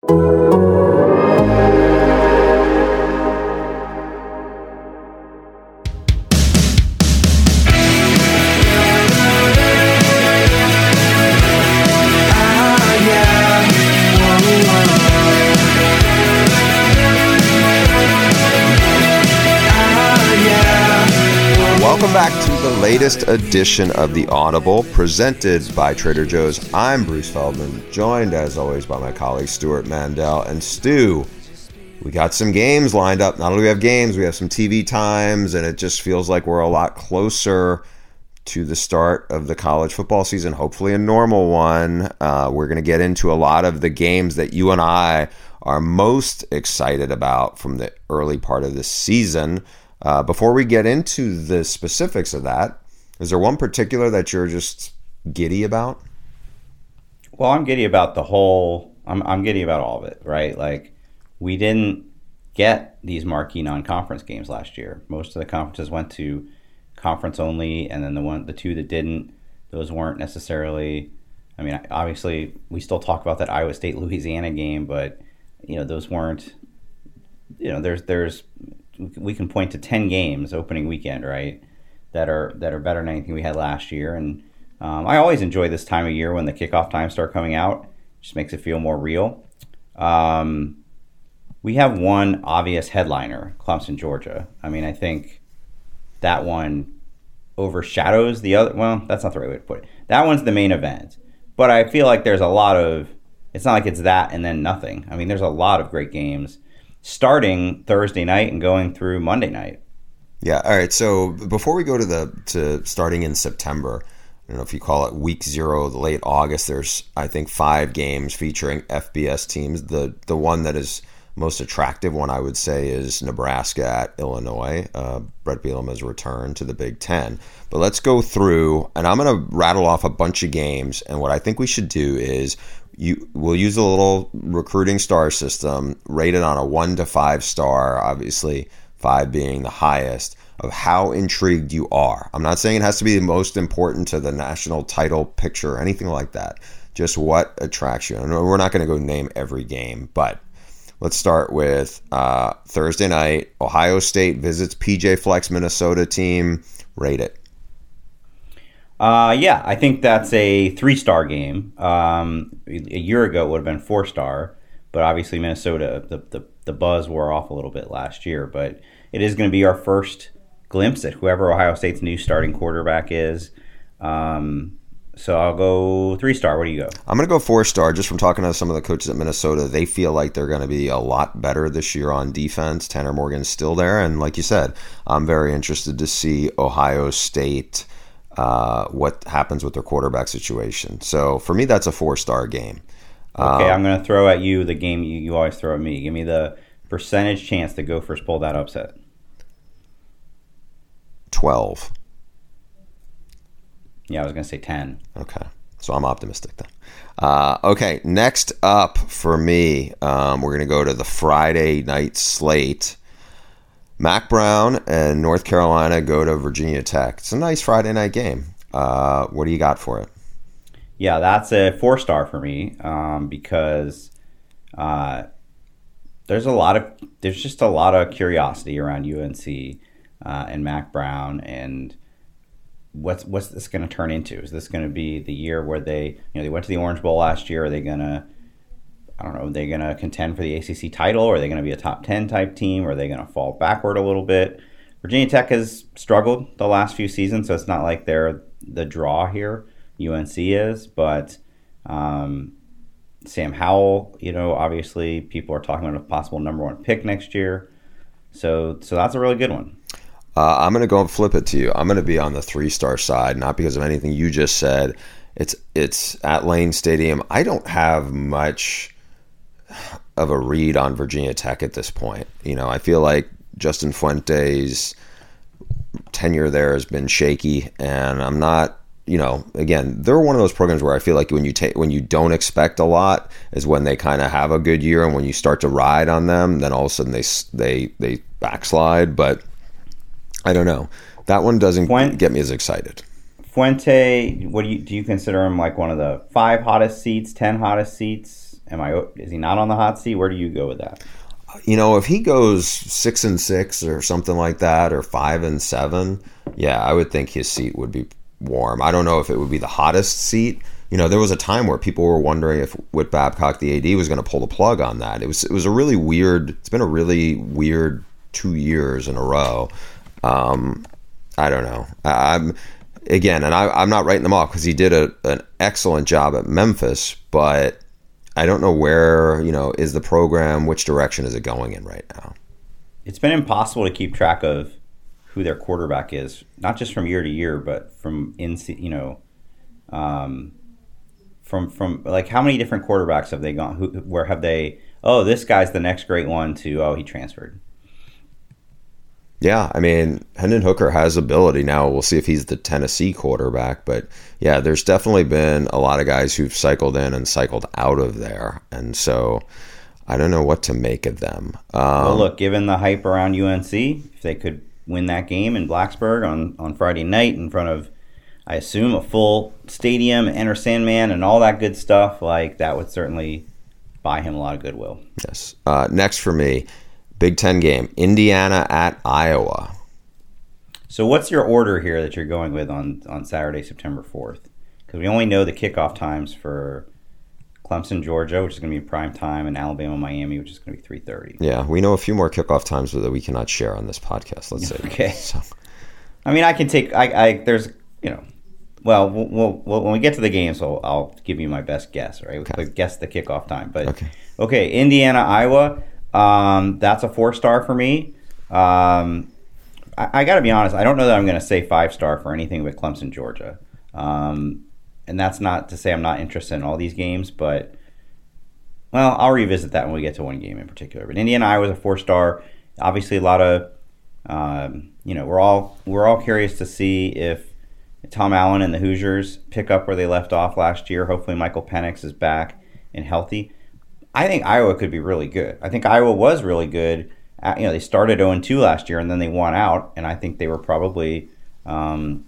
Welcome back to the latest edition of The Audible, presented by Trader Joe's. I'm Bruce Feldman, joined as always by my colleague Stuart Mandel. And Stu, we got some games lined up. Not only do we have games, we have some TV times, and it just feels like we're a lot closer to the start of the college football season, hopefully a normal one. We're going to get into a lot of the games that you and I are most excited about from the early part of this season. Before we get into the specifics of that, is there one particular that you're just giddy about? Well, I'm giddy about the whole. I'm giddy about all of it, right? Like, we didn't get these marquee non-conference games last year. Most of the conferences went to conference only, and then the two that didn't, those weren't necessarily. I mean, obviously, we still talk about that Iowa State Louisiana game, but those weren't. There's. We can point to 10 games opening weekend, right, that are better than anything we had last year. And I always enjoy this time of year when the kickoff times start coming out. It just makes it feel more real. We have one obvious headliner, Clemson, Georgia. I mean, I think that one overshadows the other. Well, that's not the right way to put it. That one's the main event. But I feel like there's a lot of – it's not like it's that and then nothing. I mean, there's a lot of great games starting Thursday night and going through Monday night. Yeah. All right. So before we go to starting in September, I don't know if you call it week 0, late August, there's, I think, 5 games featuring FBS teams. The one that is most attractive one, I would say, is Nebraska at Illinois. Brett Bielema has returned to the Big Ten. But let's go through, and I'm going to rattle off a bunch of games. And what I think we should do is we'll use a little recruiting star system, rated on a 1 to 5 star, obviously 5 being the highest, of how intrigued you are. I'm not saying it has to be the most important to the national title picture or anything like that. Just what attracts you. And we're not going to go name every game, but let's start with Thursday night. Ohio State visits PJ Fleck's Minnesota team. Rate it. Yeah, I think that's a 3-star game. A year ago, it would have been 4-star, but obviously Minnesota, the buzz wore off a little bit last year. But it is going to be our first glimpse at whoever Ohio State's new starting quarterback is. So I'll go 3-star. What do you go? I'm going to go 4-star. Just from talking to some of the coaches at Minnesota, they feel like they're going to be a lot better this year on defense. Tanner Morgan's still there, and like you said, I'm very interested to see Ohio State. What happens with their quarterback situation. So for me, that's a 4-star game. Okay, I'm going to throw at you the game you always throw at me. Give me the percentage chance the Gophers pull that upset. 12. Yeah, I was going to say 10. Okay, so I'm optimistic then. Okay, next up for me, we're going to go to the Friday night slate. Mac Brown and North Carolina go to Virginia Tech. It's a nice Friday night game. What do you got for it? Yeah, that's a 4-star for me because there's just a lot of curiosity around UNC and Mac Brown, and what's this going to turn into? Is this going to be the year where they went to the Orange Bowl last year? Are they going to are they going to contend for the ACC title? Or are they going to be a top 10 type team? Or are they going to fall backward a little bit? Virginia Tech has struggled the last few seasons, so it's not like they're the draw here. UNC is, but Sam Howell, obviously people are talking about a possible number 1 pick next year. So that's a really good one. I'm going to go and flip it to you. I'm going to be on the 3-star side, not because of anything you just said. It's at Lane Stadium. I don't have much of a read on Virginia Tech at this point. I feel like Justin Fuente's tenure there has been shaky, and I'm not, again, they're one of those programs where I feel like when you don't expect a lot is when they kind of have a good year, and when you start to ride on them, then all of a sudden they backslide. But I don't know. That one doesn't get me as excited. Fuente, do you consider him like one of the 5 hottest seats, 10 hottest seats? Is he not on the hot seat? Where do you go with that? If he goes 6-6 or something like that, or 5-7, yeah, I would think his seat would be warm. I don't know if it would be the hottest seat. There was a time where people were wondering if Whit Babcock, the AD, was going to pull the plug on that. It was a really weird. It's been a really weird 2 years in a row. I don't know. I'm not writing them off because he did an excellent job at Memphis, but I don't know where, is the program, which direction is it going in right now? It's been impossible to keep track of who their quarterback is, not just from year to year, but from from like how many different quarterbacks have they gone? Where have they? Oh, this guy's the next great one. To he transferred. Yeah, I mean, Hendon Hooker has ability now. We'll see if he's the Tennessee quarterback. But, yeah, there's definitely been a lot of guys who've cycled in and cycled out of there. And so I don't know what to make of them. Well, look, given the hype around UNC, if they could win that game in Blacksburg on Friday night in front of, I assume, a full stadium, Enter Sandman, and all that good stuff, like that would certainly buy him a lot of goodwill. Yes. Next for me. Big Ten game, Indiana at Iowa. So what's your order here that you're going with on Saturday, September 4th? Because we only know the kickoff times for Clemson, Georgia, which is going to be prime time, and Alabama, Miami, which is going to be 3:30. Yeah, we know a few more kickoff times that we cannot share on this podcast, let's say. Okay. So. I mean, I can take, there's, well, when we get to the games, I'll give you my best guess, right? Okay. Guess the kickoff time. But okay, Indiana, Iowa. That's a 4-star for me. I got to be honest. I don't know that I'm going to say 5-star for anything but Clemson, Georgia. And that's not to say I'm not interested in all these games, but well, I'll revisit that when we get to one game in particular. But Indiana, Iowa is a 4-star. Obviously, a lot of we're all curious to see if Tom Allen and the Hoosiers pick up where they left off last year. Hopefully, Michael Penix is back and healthy. I think Iowa could be really good. I think Iowa was really good. They started 0-2 last year, and then they won out. And I think they were probably, they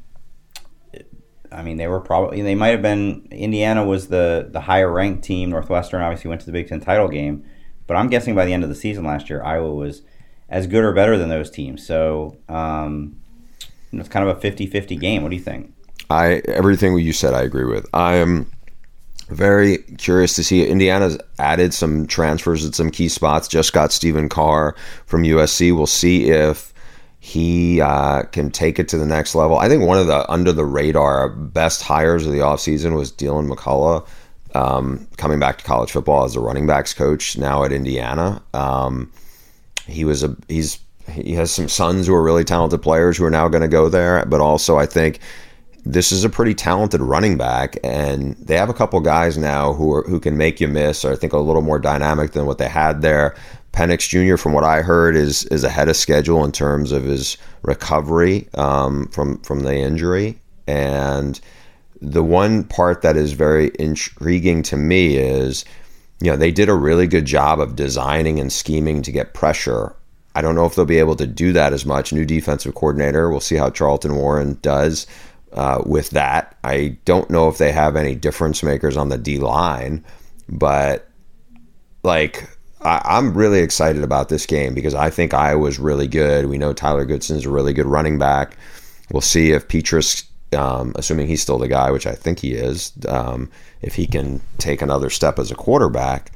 might have been. Indiana was the higher ranked team. Northwestern obviously went to the Big Ten title game, but I'm guessing by the end of the season last year, Iowa was as good or better than those teams. So it's kind of a 50-50 game. What do you think? Everything you said, I agree with. I am very curious to see. Indiana's added some transfers at some key spots. Just got Stephen Carr from USC. We'll see if he can take it to the next level. I think one of the under-the-radar best hires of the offseason was Dylan McCullough, coming back to college football as a running backs coach now at Indiana. He has some sons who are really talented players who are now going to go there, but also I think this is a pretty talented running back, and they have a couple guys now who can make you miss, or I think a little more dynamic than what they had there. Penix Jr., from what I heard, is ahead of schedule in terms of his recovery from the injury. And the one part that is very intriguing to me is, they did a really good job of designing and scheming to get pressure. I don't know if they'll be able to do that as much. New defensive coordinator. We'll see how Charlton Warren does with that. I don't know if they have any difference makers on the D-line, but I'm really excited about this game because I think Iowa's really good. We know Tyler Goodson's a really good running back. We'll see if Petrus, assuming he's still the guy, which I think he is, if he can take another step as a quarterback.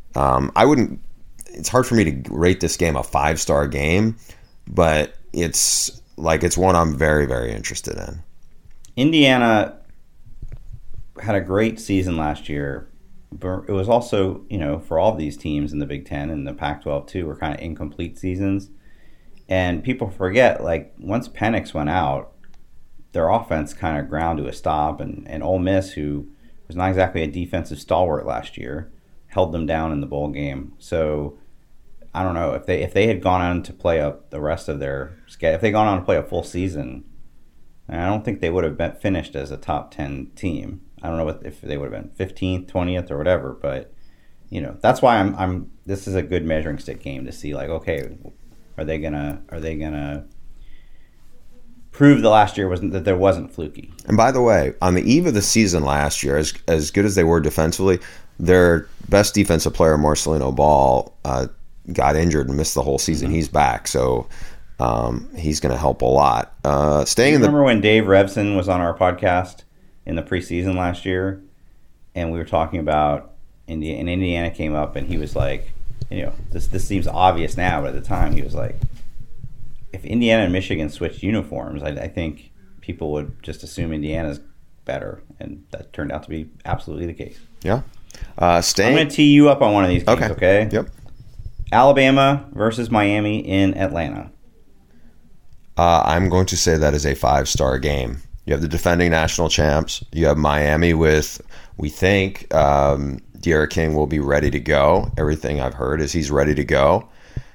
It's hard for me to rate this game a 5-star game, but it's one I'm very, very interested in. Indiana had a great season last year, but it was also, for all of these teams in the Big Ten and the Pac-12 too, were kind of incomplete seasons. And people forget, once Penix went out, their offense kind of ground to a stop, and Ole Miss, who was not exactly a defensive stalwart last year, held them down in the bowl game. So I don't know if they had gone on to play the rest of their schedule, if they had gone on to play a full season, I don't think they would have finished as a top 10 team. I don't know if they would have been 15th, 20th, or whatever. But that's why I'm. This is a good measuring stick game to see. Okay, are they gonna prove the last year that there wasn't fluky? And by the way, on the eve of the season last year, as good as they were defensively, their best defensive player, Marcelino Ball, got injured and missed the whole season. He's back, so he's going to help a lot. Remember when Dave Revson was on our podcast in the preseason last year, and we were talking about India, and Indiana came up, and he was like, this seems obvious now, but at the time he was like, if Indiana and Michigan switched uniforms, I think people would just assume Indiana's better, and that turned out to be absolutely the case. Yeah. I'm going to tee you up on one of these games, okay? Yep. Alabama versus Miami in Atlanta. I'm going to say that is a 5-star game. You have the defending national champs. You have Miami with, we think, De'Ara King will be ready to go. Everything I've heard is he's ready to go.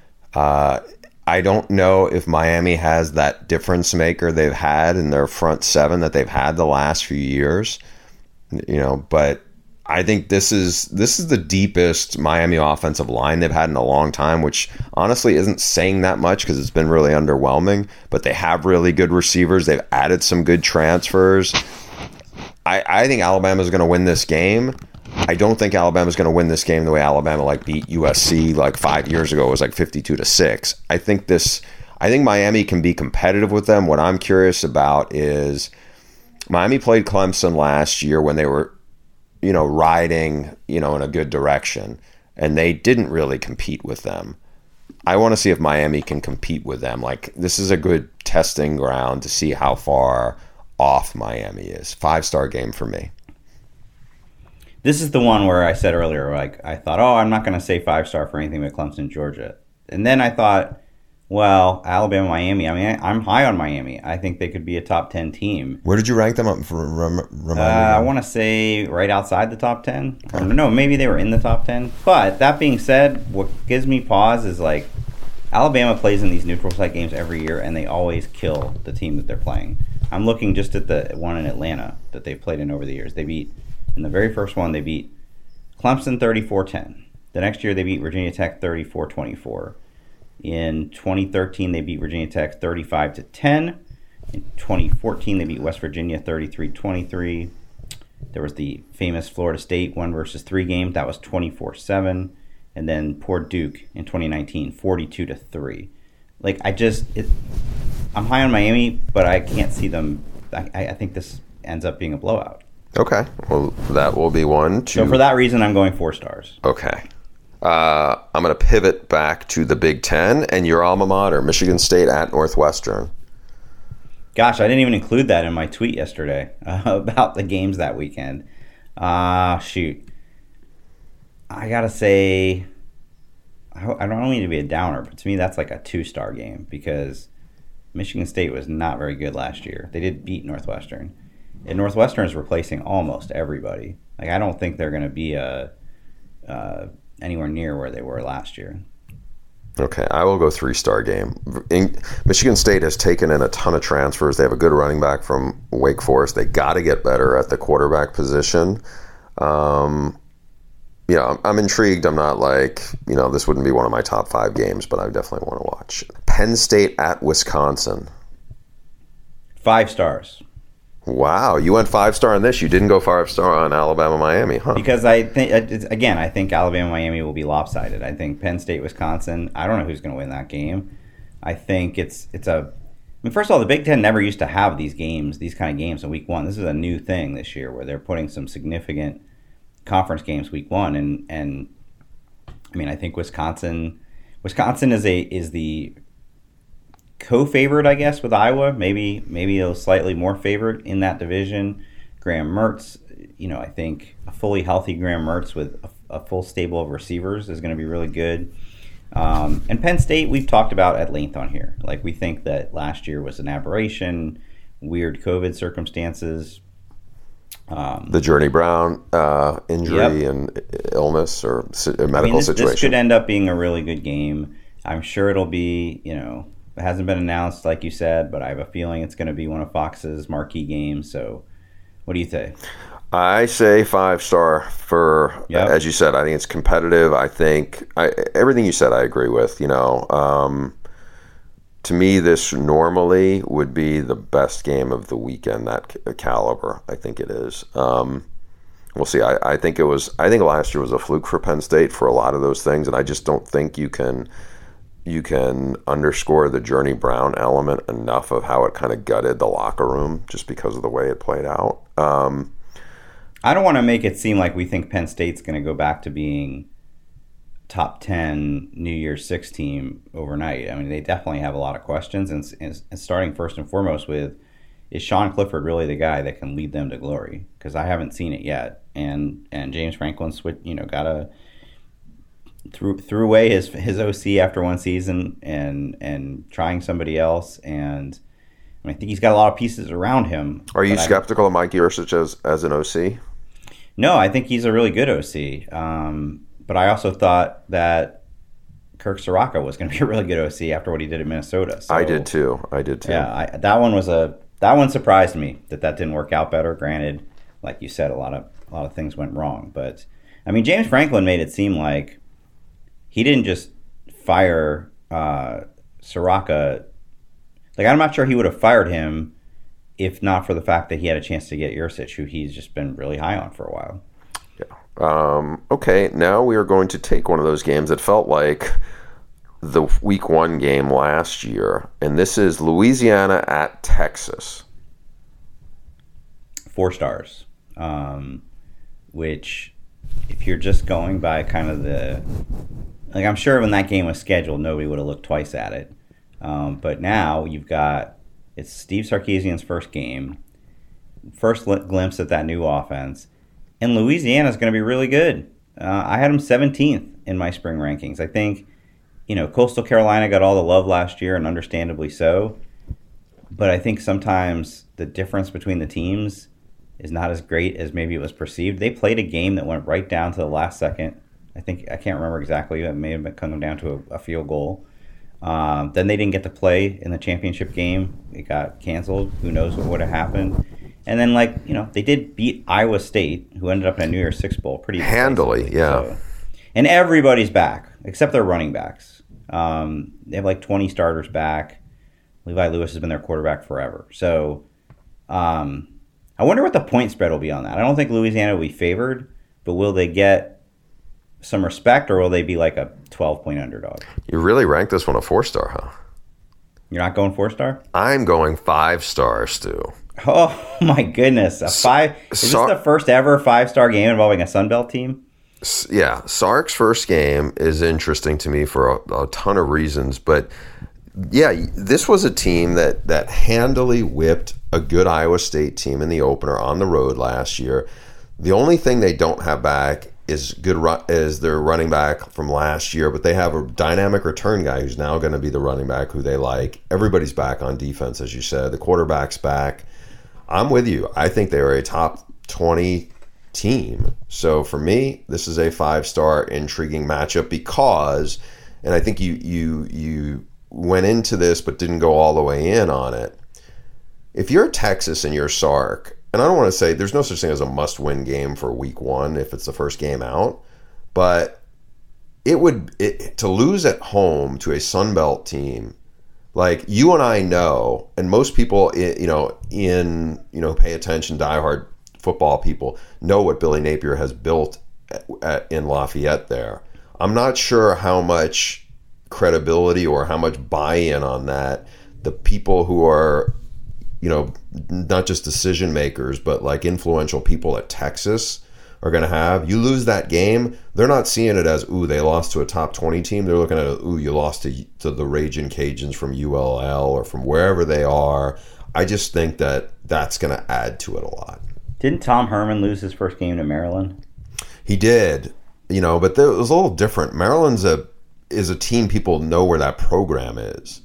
I don't know if Miami has that difference maker they've had in their front seven that they've had the last few years. But I think this is the deepest Miami offensive line they've had in a long time, which honestly isn't saying that much because it's been really underwhelming. But they have really good receivers. They've added some good transfers. I think Alabama's going to win this game. I don't think Alabama's going to win this game the way Alabama beat USC 5 years ago. It was 52-6. I think Miami can be competitive with them. What I'm curious about is Miami played Clemson last year when they were riding, in a good direction, and they didn't really compete with them. I want to see if Miami can compete with them. This is a good testing ground to see how far off Miami is. 5-star game for me. This is the one where I said earlier, I thought, I'm not going to say 5-star for anything but Clemson, Georgia. And then I thought, well, Alabama, Miami. I mean, I'm high on Miami. I think they could be a top 10 team. Where did you rank them up? Remind me. I want to say right outside the top 10. Or no, maybe they were in the top 10. But that being said, what gives me pause is Alabama plays in these neutral site games every year, and they always kill the team that they're playing. I'm looking just at the one in Atlanta that they've played in over the years. They beat, in the very first one, they beat Clemson 34-10. The next year, they beat Virginia Tech 34-24. In 2013, they beat Virginia Tech 35-10. In 2014, they beat West Virginia 33-23. There was the famous Florida State 1-3 game. That was 24-7. And then poor Duke in 2019, 42-3. I'm high on Miami, but I can't see them. I think this ends up being a blowout. Okay. Well, that will be one. So for that reason, I'm going 4 stars. Okay. I'm going to pivot back to the Big Ten and your alma mater, Michigan State at Northwestern. Gosh, I didn't even include that in my tweet yesterday about the games that weekend. Shoot. I got to say, I don't mean to be a downer, but to me that's like a 2-star game because Michigan State was not very good last year. They did beat Northwestern. And Northwestern is replacing almost everybody. I don't think they're going to be anywhere near where they were last year. Okay, I will go 3-star game. Michigan State has taken in a ton of transfers. They have a good running back from Wake Forest. They got to get better at the quarterback position. I'm intrigued. I'm not this wouldn't be one of my top 5 games, but I definitely want to watch. Penn State at Wisconsin. 5 stars. Wow, you went 5-star on this. You didn't go 5-star on Alabama, Miami, huh? Because I think Alabama, Miami will be lopsided. I think Penn State, Wisconsin. I don't know who's going to win that game. I think first of all, the Big Ten never used to have these kind of games in Week 1. This is a new thing this year where they're putting some significant conference games Week 1, and I mean I think Wisconsin is the co-favorite, I guess, with Iowa, maybe a slightly more favorite in that division. Graham Mertz, I think a fully healthy Graham Mertz with a full stable of receivers is going to be really good. And Penn State, we've talked about at length on here. We think that last year was an aberration, weird COVID circumstances. The Journey Brown injury and illness or medical situation. This could end up being a really good game. I'm sure it'll be, it hasn't been announced, like you said, but I have a feeling it's going to be one of Fox's marquee games. So what do you say? I say 5-star for, as you said, I think it's competitive. I think everything you said I agree with. To me, this normally would be the best game of the weekend, that caliber. I think it is. We'll see. I think last year was a fluke for Penn State for a lot of those things, and I just don't think you can underscore the Journey Brown element enough of how it kind of gutted the locker room just because of the way it played out. I don't want to make it seem like we think Penn State's going to go back to being top 10 New Year's Six team overnight. I mean, they definitely have a lot of questions, and starting first and foremost with, is Sean Clifford really the guy that can lead them to glory? Because I haven't seen it yet, and James Franklin threw away his OC after one season and trying somebody else, and I think he's got a lot of pieces around him. Are you skeptical of Mike Yurcich as an OC? No, I think he's a really good OC. But I also thought that Kirk Soraka was going to be a really good OC after what he did at Minnesota. So, I did too. Yeah, that one surprised me that didn't work out better. Granted, like you said, a lot of things went wrong. But I mean, James Franklin made it seem like he didn't just fire Soraka. Like, I'm not sure he would have fired him if not for the fact that he had a chance to get Yurcich, who he's just been really high on for a while. Yeah. Okay, now we are going to take one of those games that felt like the Week 1 game last year, and this is Louisiana at Texas. 4 stars, which, if you're just going by kind of like, I'm sure when that game was scheduled, nobody would have looked twice at it. But now it's Steve Sarkisian's first game, first glimpse at that new offense, and Louisiana's going to be really good. I had them 17th in my spring rankings. I think, Coastal Carolina got all the love last year, and understandably so. But I think sometimes the difference between the teams is not as great as maybe it was perceived. They played a game that went right down to the last second. I can't remember exactly. It may have been coming down to a field goal. Then they didn't get to play in the championship game. It got canceled. Who knows what would have happened. And then, they did beat Iowa State, who ended up in a New Year's Six Bowl pretty handily, yeah. So, and everybody's back, except their running backs. They have 20 starters back. Levi Lewis has been their quarterback forever. So I wonder what the point spread will be on that. I don't think Louisiana will be favored, but will they get some respect, or will they be like a 12-point underdog? You really ranked this one a 4-star, huh? You're not going 4-star? I'm going 5 stars, Stu. Oh my goodness! Is this the first ever 5-star game involving a Sun Belt team? Yeah, Sark's first game is interesting to me for a ton of reasons, but yeah, this was a team that handily whipped a good Iowa State team in the opener on the road last year. The only thing they don't have back is their running back from last year, but they have a dynamic return guy who's now going to be the running back who they like. Everybody's back on defense, as you said. The quarterback's back. I'm with you. I think they are a top 20 team. So for me, this is a 5-star intriguing matchup because, and I think you went into this but didn't go all the way in on it. If you're Texas and you're Sark, and I don't want to say there's no such thing as a must-win game for Week 1 if it's the first game out, but to lose at home to a Sun Belt team, like you and I know, and most people pay attention, diehard football people know what Billy Napier has built in Lafayette there. I'm not sure how much credibility or how much buy-in on that the people who are not just decision makers, but like influential people at Texas are going to have. You lose that game, they're not seeing it as, ooh, they lost to a top 20 team. They're looking at it, ooh, you lost to the Ragin' Cajuns from ULL or from wherever they are. I just think that that's going to add to it a lot. Didn't Tom Herman lose his first game to Maryland? He did, but it was a little different. Maryland's is a team people know where that program is.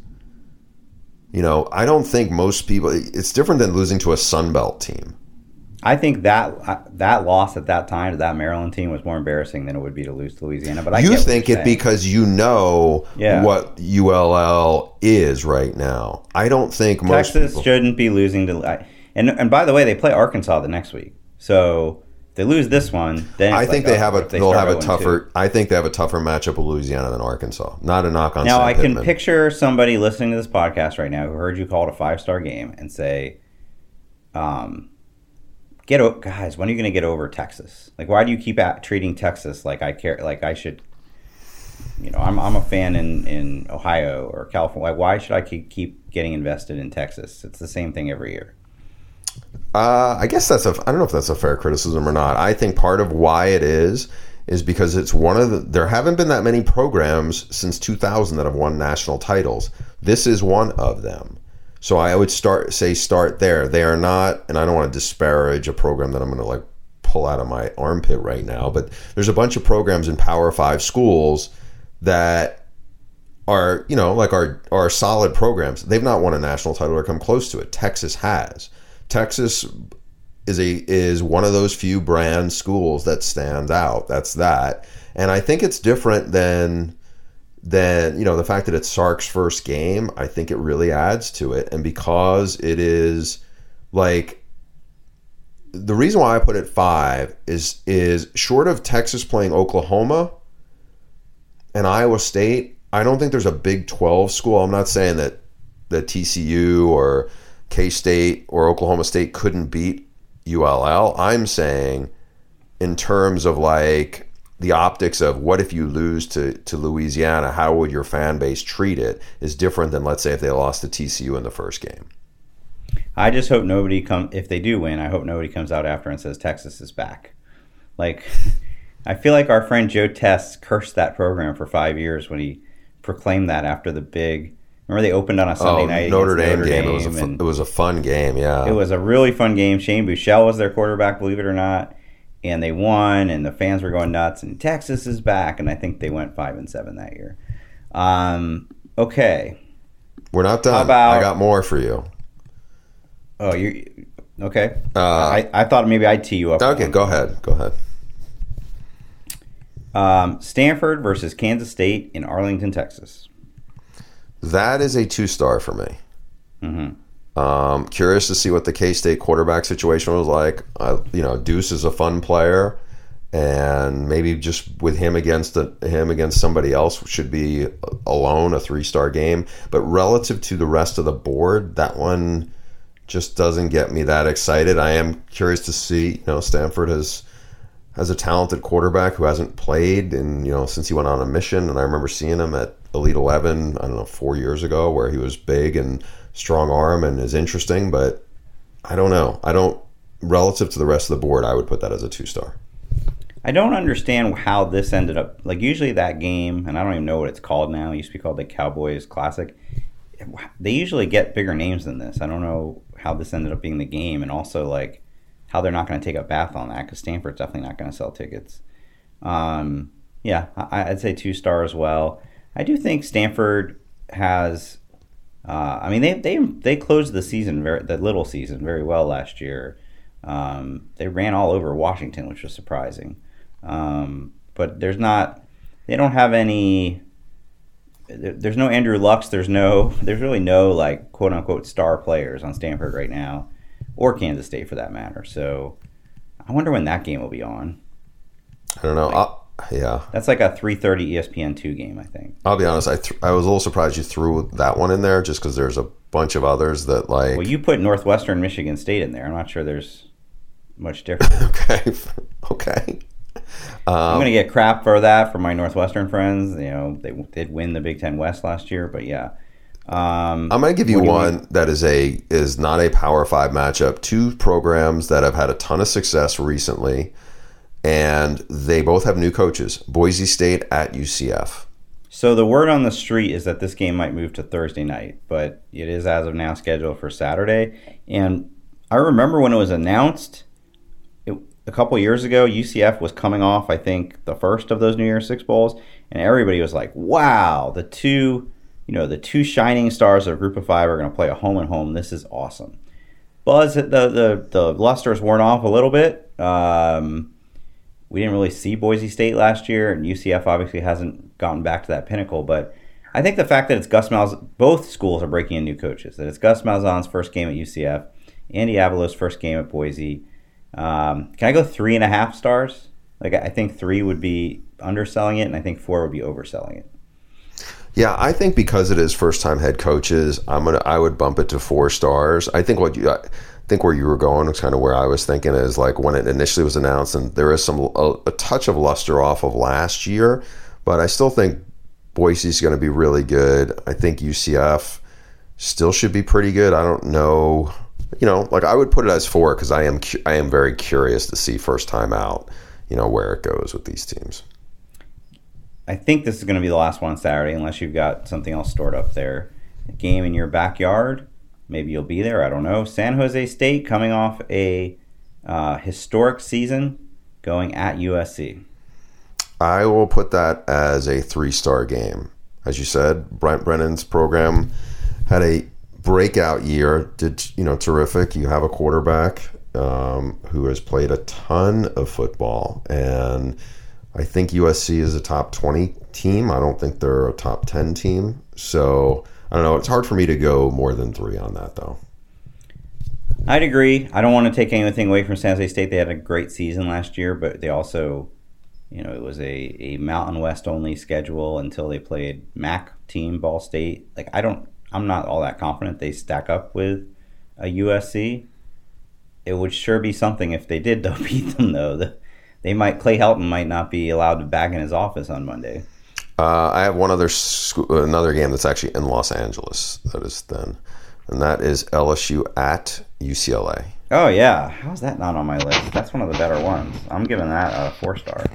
I don't think most people. It's different than losing to a Sun Belt team. I think that loss at that time to that Maryland team was more embarrassing than it would be to lose to Louisiana. But you think it because what ULL is right now. I don't think most Texas people shouldn't be losing to. And by the way, they play Arkansas the next week, so if they lose this one, then I think they'll have a tougher. I think they have a tougher matchup with Louisiana than Arkansas. Not a knock on. Now Sam I Pittman. can picture somebody listening to this podcast right now who heard you call it a 5-star game and say, guys, when are you going to get over Texas? Like, why do you keep treating Texas like I care? Like I should, I'm a fan in Ohio or California. Like, why should I keep getting invested in Texas? It's the same thing every year. I guess I don't know if that's a fair criticism or not. I think part of why it is because it's there haven't been that many programs since 2000 that have won national titles. This is one of them. So I would start there. They are not, and I don't want to disparage a program that I'm going to like pull out of my armpit right now, but there's a bunch of programs in Power 5 schools that are, are solid programs. They've not won a national title or come close to it. Texas has. Texas is one of those few brand schools that stands out. That's that. And I think it's different than the fact that it's Sark's first game. I think it really adds to it. And because it is like, the reason why I put it 5 is short of Texas playing Oklahoma and Iowa State, I don't think there's a Big 12 school. I'm not saying that TCU or K-State or Oklahoma State couldn't beat ULL. I'm saying in terms of like the optics of what if you lose to Louisiana, how would your fan base treat it, is different than, let's say, if they lost to TCU in the first game. I just hope if they do win, I hope nobody comes out after and says Texas is back. Like, I feel like our friend Joe Test cursed that program for 5 years when he proclaimed that after the big... Remember they opened on a Sunday night Notre Dame game. It was a fun game, yeah. It was a really fun game. Shane Buechele was their quarterback, believe it or not. And they won, and the fans were going nuts, and Texas is back. And I think they went 5-7 that year. Okay. We're not done. I got more for you. Oh, you okay? I thought maybe I'd tee you up. Okay, go ahead. Stanford versus Kansas State in Arlington, Texas. That is a 2-star for me. Mm-hmm. Curious to see what the K-State quarterback situation was like. Deuce is a fun player, and maybe just with him against somebody else should be alone a 3-star game. But relative to the rest of the board, that one just doesn't get me that excited. I am curious to see. Stanford has a talented quarterback who hasn't played since he went on a mission, and I remember seeing him at Elite 11, 4 years ago, where he was big and strong arm and is interesting, but I don't know. Relative to the rest of the board, I would put that as a 2-star. I don't understand how this ended up, like usually that game, and I don't even know what it's called now. It used to be called the Cowboys Classic. They usually get bigger names than this. I don't know how this ended up being the game, and also like how they're not going to take a bath on that because Stanford's definitely not going to sell tickets. I'd say 2-star as well. I do think Stanford has. They closed the little season very well last year. They ran all over Washington, which was surprising. But they don't have any. There's no Andrew Luck. There's really no like quote unquote star players on Stanford right now, or Kansas State for that matter. So I wonder when that game will be on. I don't know. Yeah, that's like a 3:30 ESPN2 game, I think. I'll be honest. I was a little surprised you threw that one in there, just because there's a bunch of others that like. Well, you put Northwestern Michigan State in there. I'm not sure there's much difference. Okay. I'm gonna get crap for that from my Northwestern friends. They did win the Big Ten West last year, but yeah. I'm gonna give you one that is not a Power 5 matchup. 2 programs that have had a ton of success recently. And they both have new coaches. Boise State at UCF. So the word on the street is that this game might move to Thursday night, but it is as of now scheduled for Saturday. And I remember when it was announced a couple years ago, UCF was coming off, I think, the first of those New Year's Six Bowls, and everybody was like, "Wow, the two shining stars of Group of 5 are going to play a home and home. This is awesome." Buzz, the luster's worn off a little bit. We didn't really see Boise State last year, and UCF obviously hasn't gotten back to that pinnacle. But I think the fact that it's Gus Malzahn, both schools are breaking in new coaches. That it's Gus Malzahn's first game at UCF, Andy Avalos' first game at Boise. Can I go 3.5 stars? Like I think 3 would be underselling it, and I think 4 would be overselling it. Yeah, I think because it is first-time head coaches, I would bump it to 4 stars. I think where you were going was kind of where I was thinking is like when it initially was announced, and there is a touch of luster off of last year, but I still think Boise's going to be really good. I think UCF still should be pretty good. I don't know, like I would put it as 4 because I am very curious to see first time out, where it goes with these teams. I think this is going to be the last one on Saturday, unless you've got something else stored up there. A game in your backyard. Maybe you'll be there. I don't know. San Jose State coming off a historic season, going at USC. I will put that as a 3-star game. As you said, Brent Brennan's program had a breakout year. Did terrific. You have a quarterback who has played a ton of football, and I think USC is a top 20 team. I don't think they're a top 10 team. So, I don't know. It's hard for me to go more than 3 on that, though. I'd agree. I don't want to take anything away from San Jose State. They had a great season last year, but they also, it was a Mountain West only schedule until they played MAC team, Ball State. I'm not all that confident they stack up with a USC. It would sure be something if they did, though, beat them, though. Clay Helton might not be allowed to back in his office on Monday. I have another game that's actually in Los Angeles. That is then, and that is LSU at UCLA. Oh yeah, how's that not on my list? That's one of the better ones. I'm giving that a 4-star.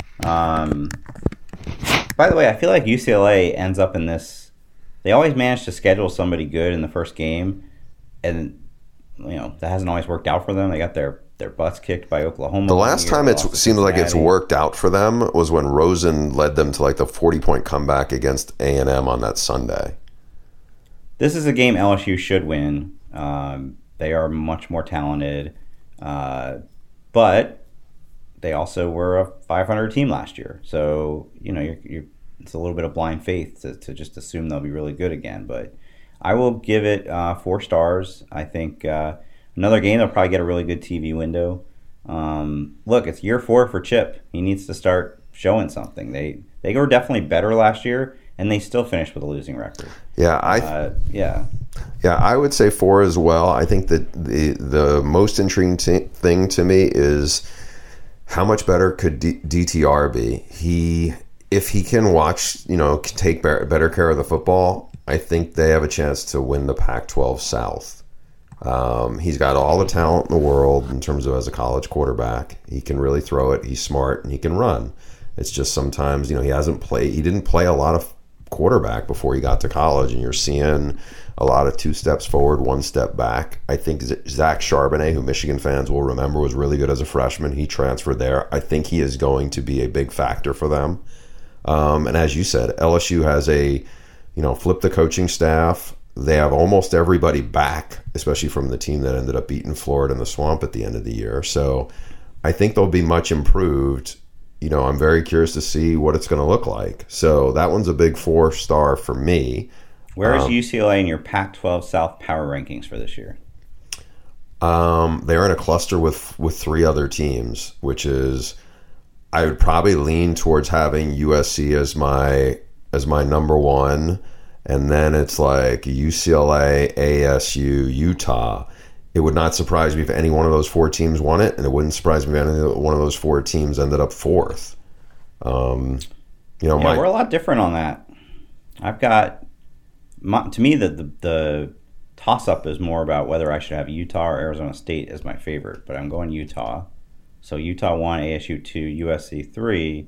By the way, I feel like UCLA ends up in this. They always manage to schedule somebody good in the first game, and that hasn't always worked out for them. They got their butts kicked by Oklahoma. The last time it seemed like it's worked out for them was when Rosen led them to like the 40-point comeback against A&M on that Sunday. This is a game LSU should win. They are much more talented, but they also were a 500 team last year. So, it's a little bit of blind faith to just assume they'll be really good again. But I will give it 4 stars. I think another game, they'll probably get a really good TV window. Look, it's year 4 for Chip. He needs to start showing something. They were definitely better last year, and they still finished with a losing record. Yeah, I would say 4 as well. I think that the most intriguing thing to me is how much better could DTR be. If he can take better care of the football, I think they have a chance to win the Pac-12 South. He's got all the talent in the world in terms of as a college quarterback. He can really throw it. He's smart and he can run. It's just sometimes, he didn't play a lot of quarterback before he got to college, and you're seeing a lot of 2 steps forward, 1 step back. I think Zach Charbonnet, who Michigan fans will remember, was really good as a freshman. He transferred there. I think he is going to be a big factor for them. And as you said, LSU has flip the coaching staff. They have almost everybody back, especially from the team that ended up beating Florida in the Swamp at the end of the year. So I think they'll be much improved. I'm very curious to see what it's going to look like. So that one's a big 4-star for me. Where is UCLA in your Pac-12 South power rankings for this year? They're in a cluster with 3 other teams, which is I would probably lean towards having USC as my number 1. And then it's like UCLA, ASU, Utah. It would not surprise me if any one of those 4 teams won it, and it wouldn't surprise me if any one of those 4 teams ended up 4th. We're a lot different on that. I've got, to me, the toss-up is more about whether I should have Utah or Arizona State as my favorite, but I'm going Utah. So Utah 1, ASU 2, USC 3,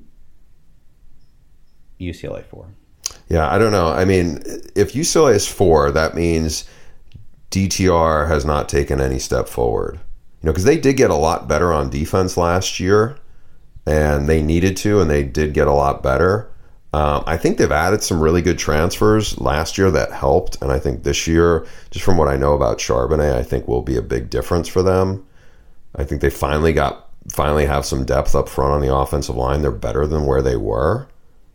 UCLA 4. Yeah, I don't know. I mean, if UCLA is 4, that means DTR has not taken any step forward. Because they did get a lot better on defense last year, and they needed to, and they did get a lot better. I think they've added some really good transfers last year that helped, and I think this year, just from what I know about Charbonnet, I think will be a big difference for them. I think they finally have some depth up front on the offensive line. They're better than where they were.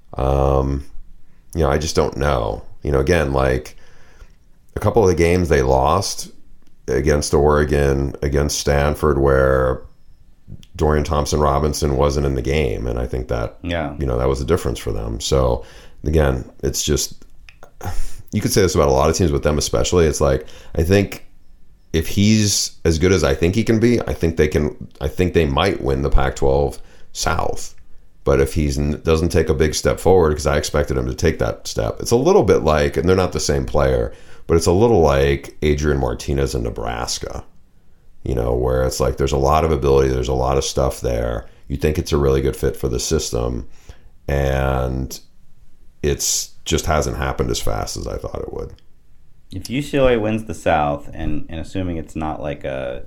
I just don't know. Again, like a couple of the games they lost against Oregon, against Stanford, where Dorian Thompson-Robinson wasn't in the game, and I think that that was the difference for them. So again, it's just you could say this about a lot of teams, with them especially. It's like, I think if he's as good as I think he can be, I think they might win the Pac-12 South. But if he doesn't take a big step forward, because I expected him to take that step, it's a little bit like, and they're not the same player, but it's a little like Adrian Martinez in Nebraska, where it's like there's a lot of ability, there's a lot of stuff there. You think it's a really good fit for the system, and it's just hasn't happened as fast as I thought it would. If UCLA wins the South, and assuming it's not like a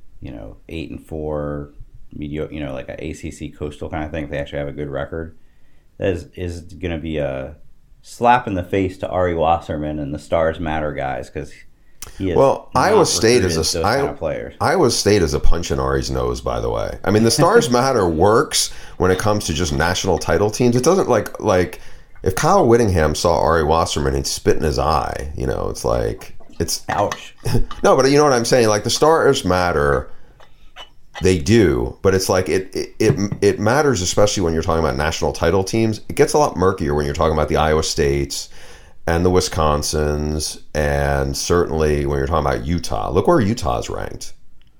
8-4 mediocre, like an ACC coastal kind of thing, if they actually have a good record, that is going to be a slap in the face to Ari Wasserman and the Stars Matter guys, because he is Iowa State is kind of players. Iowa State is a punch in Ari's nose, by the way. I mean, the Stars Matter works when it comes to just national title teams. It doesn't like if Kyle Whittingham saw Ari Wasserman, he'd spit in his eye. It's like it's ouch. No, but you know what I'm saying? Like, the Stars Matter. They do, but it's like it matters, especially when you're talking about national title teams. It gets a lot murkier when you're talking about the Iowa States and the Wisconsins, and certainly when you're talking about Utah. Look where Utah's ranked.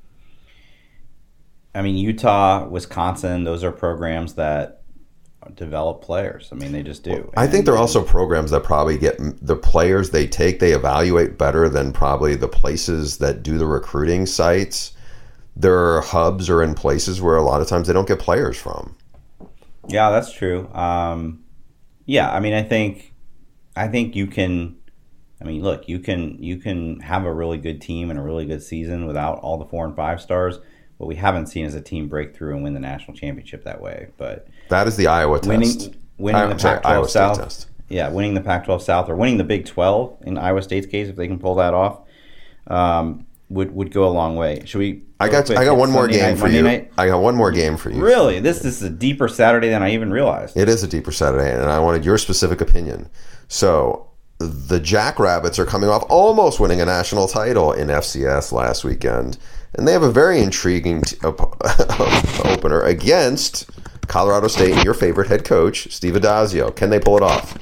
I mean, Utah, Wisconsin, those are programs that develop players. I mean, they just do. I think they're also programs that probably get the players they evaluate better than probably the places that do the recruiting sites. Their hubs are in places where a lot of times they don't get players from. Yeah, that's true. Yeah, I mean, I think you can. I mean, look, you can have a really good team and a really good season without all the 4 and 5 stars. What we haven't seen is a team break through and win the national championship that way. But that is the Iowa test. Winning the Pac-12 South. Test. Yeah, winning the Pac-12 South, or winning the Big 12 in Iowa State's case, if they can pull that off, would go a long way. Should we? I got one more game for you. I got one more game for you. Really? This is a deeper Saturday than I even realized. It is a deeper Saturday, and I wanted your specific opinion. So, the Jackrabbits are coming off almost winning a national title in FCS last weekend, and they have a very intriguing opener against Colorado State and your favorite head coach, Steve Addazio. Can they pull it off?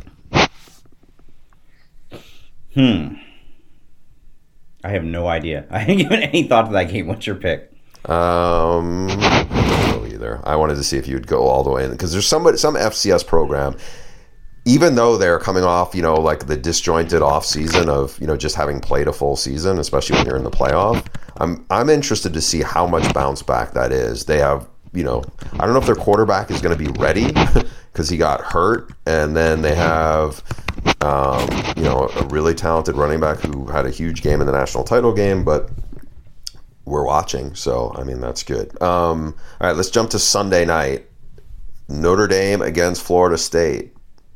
I have no idea. I haven't given any thought to that game. What's your pick? I don't know either. I wanted to see if you'd go all the way in, because there's some FCS program, even though they're coming off, like the disjointed off season of, just having played a full season, especially when you're in the playoff. I'm interested to see how much bounce back that is. They have, I don't know if their quarterback is going to be ready because he got hurt, and then they have, a really talented running back who had a huge game in the national title game, but we're watching, so I mean, that's good. All right, let's jump to Sunday night. Notre Dame against Florida State.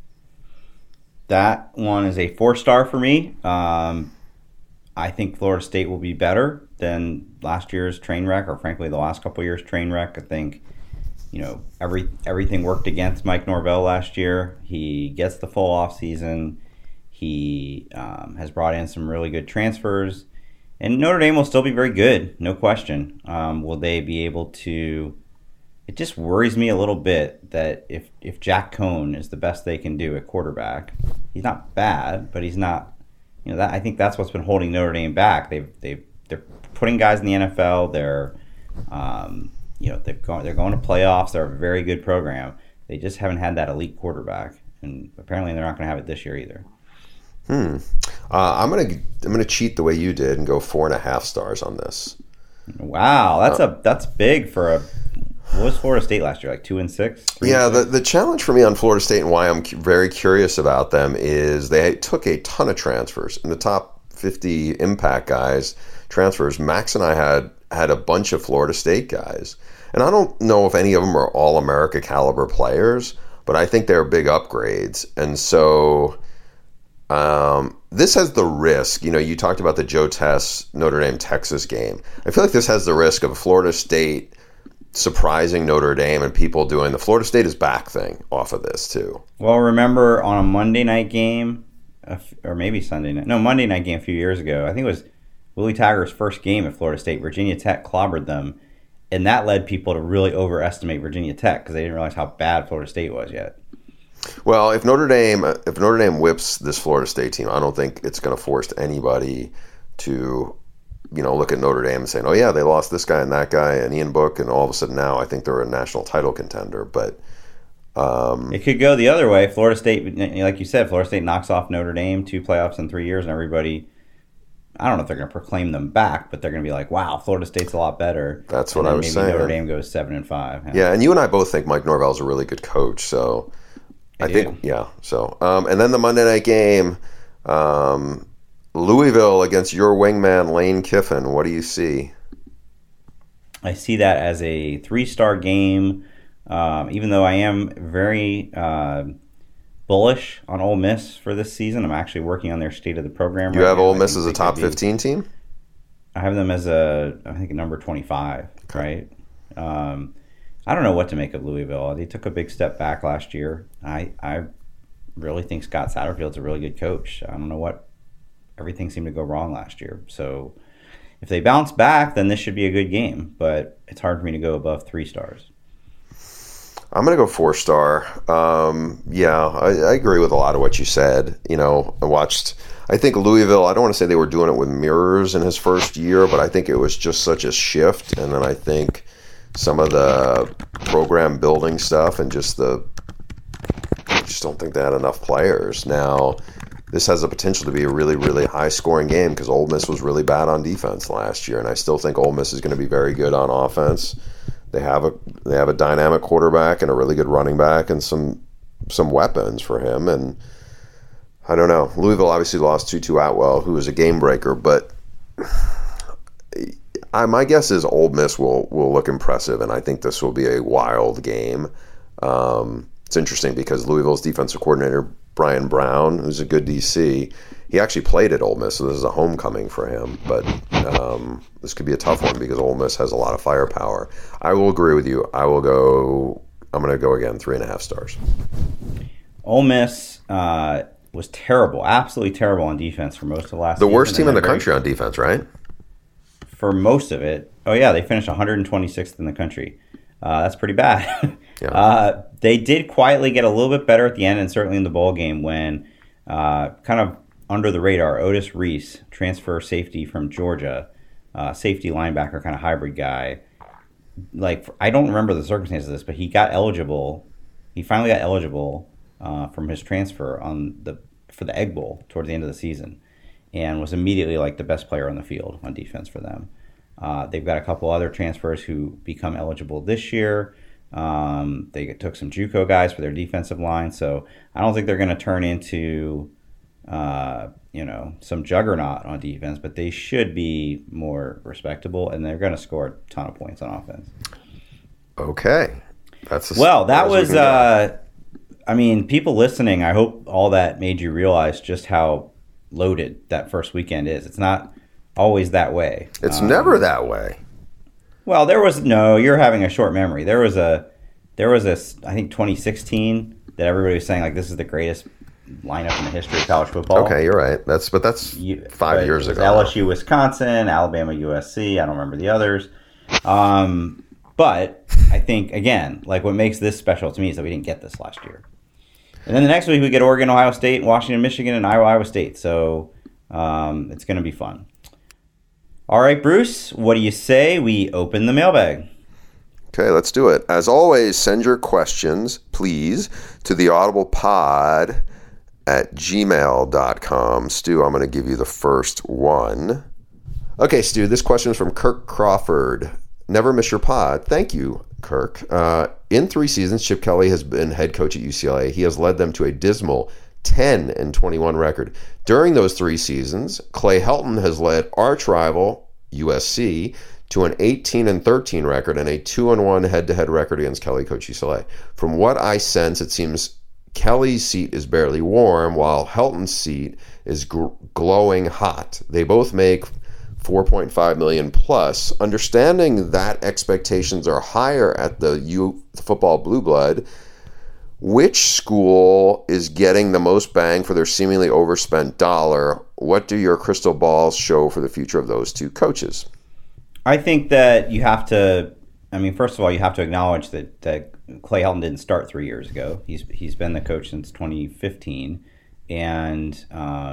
That one is a 4-star for me. I think Florida State will be better than last year's train wreck, or frankly the last couple of years' train wreck. I think, everything worked against Mike Norvell last year. He gets the full off season. He has brought in some really good transfers, and Notre Dame will still be very good, no question. Will they be able to? It just worries me a little bit that if Jack Cohn is the best they can do at quarterback, he's not bad, but he's not. I think that's what's been holding Notre Dame back. They're putting guys in the NFL. They're they're going to playoffs. They're a very good program. They just haven't had that elite quarterback, and apparently they're not going to have it this year either. I'm gonna cheat the way you did and go 4.5 stars on this. Wow, that's big for a. What was Florida State last year? Like 2-6? Yeah, the challenge for me on Florida State and why I'm very curious about them is they took a ton of transfers. In the top 50 impact guys transfers, Max and I had a bunch of Florida State guys. And I don't know if any of them are all-America caliber players, but I think they're big upgrades. And so this has the risk. You talked about the Joe Tess Notre Dame Texas game. I feel like this has the risk of Florida State surprising Notre Dame and people doing the Florida State is back thing off of this too. Well, remember on a Monday night game, or maybe Sunday night, no, Monday night game a few years ago, I think it was Willie Taggart's first game at Florida State. Virginia Tech clobbered them, and that led people to really overestimate Virginia Tech because they didn't realize how bad Florida State was yet. Well, if Notre Dame whips this Florida State team, I don't think it's going to force anybody to, look at Notre Dame and saying, oh yeah, they lost this guy and that guy and Ian Book, and all of a sudden now I think they're a national title contender. But it could go the other way. Florida State, like you said, Florida State knocks off Notre Dame, 2 playoffs in 3 years, and everybody, I don't know if they're going to proclaim them back, but they're going to be like, wow, Florida State's a lot better. That's what I was saying. Maybe Notre Dame goes 7-5. Yeah, and you and I both think Mike Norvell's a really good coach, so I think, yeah. So, and then the Monday night game, Louisville against your wingman, Lane Kiffin. What do you see? I see that as a 3-star game, even though I am very bullish on Ole Miss for this season. I'm actually working on their state of the program. You have Ole Miss as a top 15 team? I have them as I think, number 25, okay. Right? I don't know what to make of Louisville. They took a big step back last year. I really think Scott Satterfield's a really good coach. I don't know what everything seemed to go wrong last year. So if they bounce back, then this should be a good game. But it's hard for me to go above 3 stars. I'm going to go 4-star. I agree with a lot of what you said. I think Louisville, I don't want to say they were doing it with mirrors in his first year, but I think it was just such a shift. And then I think some of the program building stuff and I just don't think they had enough players. Now, this has the potential to be a really, really high-scoring game because Ole Miss was really bad on defense last year, and I still think Ole Miss is going to be very good on offense. They have a dynamic quarterback and a really good running back and some weapons for him. And I don't know. Louisville obviously lost Tutu Atwell, who was a game breaker, but my guess is Ole Miss will look impressive, and I think this will be a wild game. It's interesting because Louisville's defensive coordinator, Brian Brown, who's a good DC, he actually played at Ole Miss, so this is a homecoming for him. But this could be a tough one because Ole Miss has a lot of firepower. I will agree with you. I'm going to go again, 3.5 stars. Ole Miss was terrible, absolutely terrible on defense for most of last season. The worst team in the country on defense, right? For most of it. Oh, yeah, they finished 126th in the country. That's pretty bad. Yeah. They did quietly get a little bit better at the end, and certainly in the bowl game when kind of under the radar, Otis Reese, transfer safety from Georgia, safety linebacker kind of hybrid guy. Like, I don't remember the circumstances of this, but he got eligible. He finally got eligible from his transfer for the Egg Bowl towards the end of the season, and was immediately like the best player on the field on defense for them. They've got a couple other transfers who become eligible this year. They took some JUCO guys for their defensive line, so I don't think they're going to turn into some juggernaut on defense, but they should be more respectable, and they're going to score a ton of points on offense. Okay, people listening, I hope all that made you realize just how loaded that first weekend is. It's not always that way. It's never that way. Well, you're having a short memory. There was a I think 2016 that everybody was saying like this is the greatest lineup in the history of college football. Okay, you're right. That's 5 years ago. LSU, Wisconsin, Alabama, USC. I don't remember the others. But I think again, like what makes this special to me is that we didn't get this last year. And then the next week we get Oregon, Ohio State, Washington, Michigan, and Iowa State. So it's going to be fun. All right, Bruce, what do you say we open the mailbag? Okay, let's do it. As always, send your questions, please, to theaudiblepod@gmail.com. Stu, I'm going to give you the first one. Okay, Stu, this question is from Kirk Crawford. Never miss your pod. Thank you, Kirk. In 3 seasons, Chip Kelly has been head coach at UCLA. He has led them to a dismal 10-21 record. During those 3 seasons, Clay Helton has led arch rival USC to an 18-13 record and a 2-1 head-to-head record against Kelly coach UCLA. From what I sense, it seems Kelly's seat is barely warm, while Helton's seat is glowing hot. They both make $4.5 million plus. Understanding that expectations are higher at the U football blue blood, which school is getting the most bang for their seemingly overspent dollar? What do your crystal balls show for the future of those 2 coaches? I think that you have to I mean, first of all, you have to acknowledge that Clay Helton didn't start 3 years ago. He's been the coach since 2015, and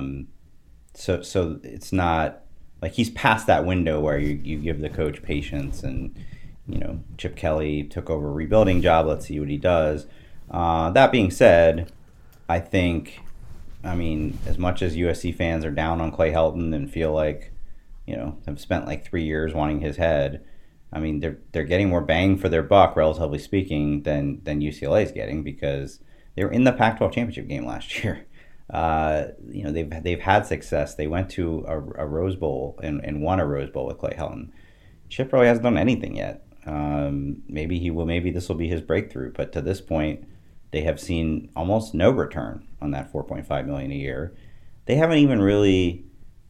so it's not like he's past that window where you give the coach patience and Chip Kelly took over a rebuilding job. Let's see what he does. That being said, I think, I mean, as much as USC fans are down on Clay Helton and feel like, have spent like 3 years wanting his head, I mean, they're getting more bang for their buck, relatively speaking, than UCLA is getting, because they were in the Pac-12 championship game last year. They've had success. They went to a Rose Bowl and won a Rose Bowl with Clay Helton. Chip really hasn't done anything yet. Maybe he will. Maybe this will be his breakthrough. But to this point, they have seen almost no return on that $4.5 million a year. They haven't even really.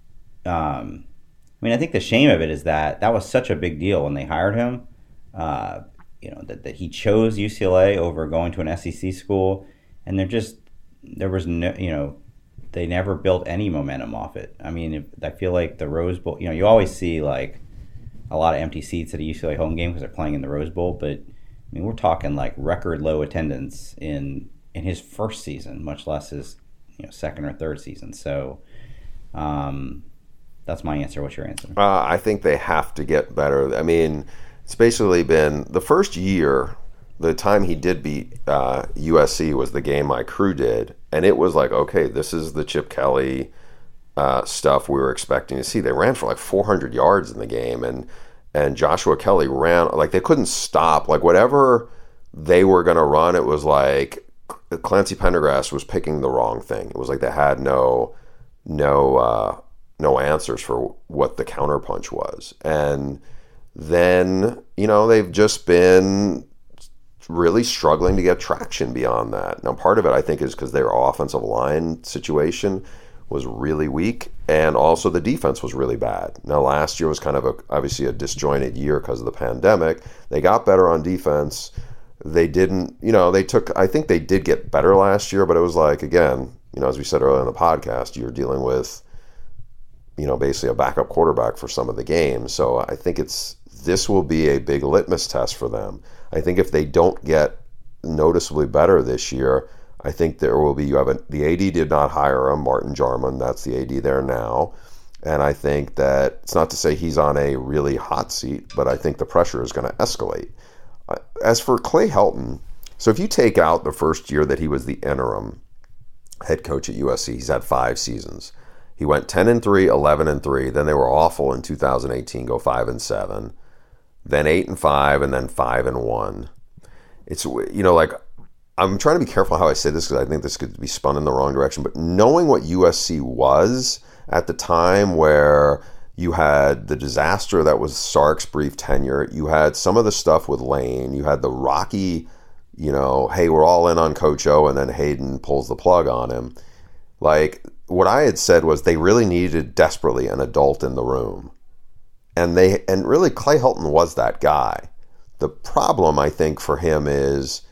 I think the shame of it is that was such a big deal when they hired him. That he chose UCLA over going to an SEC school, and there was no, they never built any momentum off it. I mean, I feel like the Rose Bowl. You always see like a lot of empty seats at a UCLA home game because they're playing in the Rose Bowl, but I mean, we're talking like record low attendance in his first season, much less his second or third season. So that's my answer. What's your answer? I think they have to get better. I mean, it's basically been the first year. The time he did beat USC was the game my crew did, and it was like, okay, this is the Chip Kelly stuff we were expecting to see. They ran for like 400 yards in the game, and Joshua Kelly ran like they couldn't stop. Like whatever they were going to run, it was like Clancy Pendergrass was picking the wrong thing. It was like they had no answers for what the counterpunch was. And then, they've just been really struggling to get traction beyond that. Now, part of it, I think, is because their offensive line situation was really weak, and also the defense was really bad. Now, last year was kind of obviously a disjointed year because of the pandemic. They got better on defense. They didn't, I think they did get better last year, but it was like, again, as we said earlier in the podcast, you're dealing with, basically a backup quarterback for some of the games. So I think this will be a big litmus test for them. I think if they don't get noticeably better this year, I think there will be, the AD did not hire him, Martin Jarman, that's the AD there now. And I think that, it's not to say he's on a really hot seat, but I think the pressure is going to escalate. As for Clay Helton, so if you take out the first year that he was the interim head coach at USC, he's had 5 seasons. He went 10-3, 11-3. Then they were awful in 2018, go 5-7. Then 8-5, and then 5-1. It's, like, I'm trying to be careful how I say this because I think this could be spun in the wrong direction. But knowing what USC was at the time, where you had the disaster that was Sark's brief tenure, you had some of the stuff with Lane, you had the rocky, hey, we're all in on Coach O, and then Hayden pulls the plug on him. Like, what I had said was they really needed desperately an adult in the room. And really Clay Helton was that guy. The problem, I think, for him is,